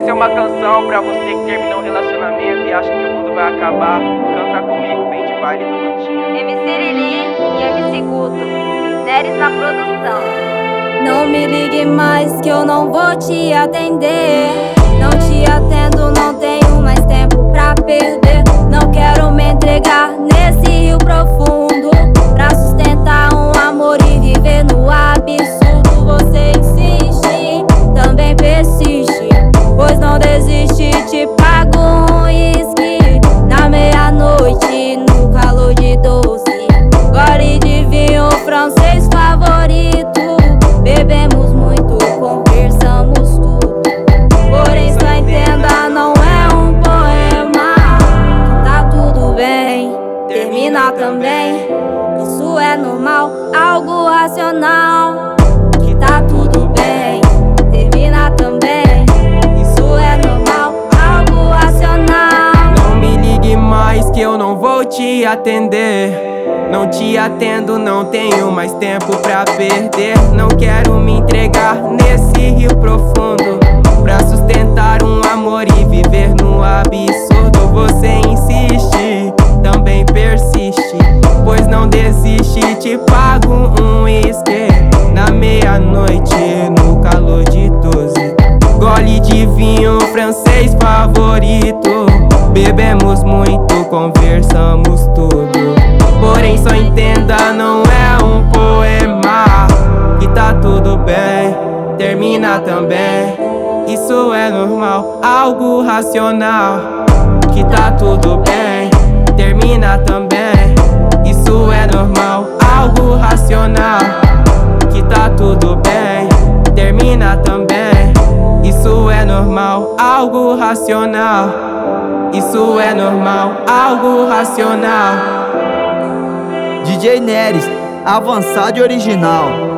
Essa é uma canção pra você que terminou um relacionamento e acha que o mundo vai acabar. Canta comigo, vem de baile do Lutinha. MC Lili e MC Guto, Neres na produção. Não me ligue mais que eu não vou te atender. Não te atendo, não tenho mais tempo pra perder. Não quero me entregar nesse rio profundo pra sustentar um amor e viver no absurdo. Você insiste, também persiste, pois não desiste. Te pago um uísque na meia-noite, no calor de doce, gole de vinho francês favorito. Bebemos muito, conversamos tudo, porém só entenda, não é um poema. Que tá tudo bem, termina também, isso é normal, algo racional. Que tá tudo bem, termina também, isso é normal, algo racional. Não me ligue mais que eu não vou te atender. Não te atendo, não tenho mais tempo pra perder. Não quero me entregar nesse rio profundo pra sustentar um amor e viver no absurdo. Você insiste, também persiste, pois não desiste. Te pago um uísque na meia-noite, no calor de 12, gole de vinho francês favorito. Bebemos muito, conversamos tudo, porém só entenda, não é um poema. Que tá tudo bem, termina também, isso é normal, algo racional. Que tá tudo bem, termina também, isso é normal, algo racional. Que tá tudo bem, termina também, isso é normal, algo racional. Isso é normal, algo racional. DJ Neres, avançado e original.